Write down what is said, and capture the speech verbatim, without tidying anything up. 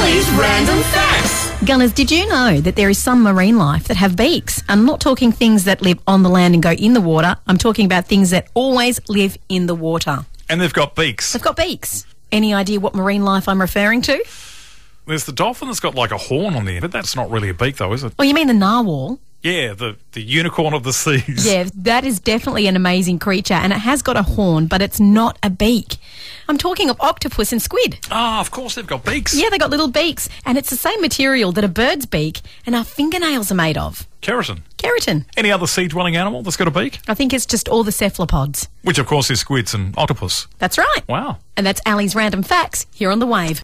Ali's Random Facts. Gunners, did you know that there is some marine life that have beaks? I'm not talking things that live on the land and go in the water. I'm talking about things that always live in the water. And they've got beaks. They've got beaks. Any idea what marine life I'm referring to? There's the dolphin that's got like a horn on the end, but that's not really a beak though, is it? Oh, you mean the narwhal? Yeah, the, the unicorn of the seas. Yeah, that is definitely an amazing creature, and it has got a horn, but it's not a beak. I'm talking of octopus and squid. Ah, of course they've got beaks. Yeah, they got little beaks, and it's the same material that a bird's beak and our fingernails are made of. Keratin. Keratin. Any other sea-dwelling animal that's got a beak? I think it's just all the cephalopods. Which, of course, is squids and octopus. That's right. Wow. And that's Ali's Random Facts here on The Wave.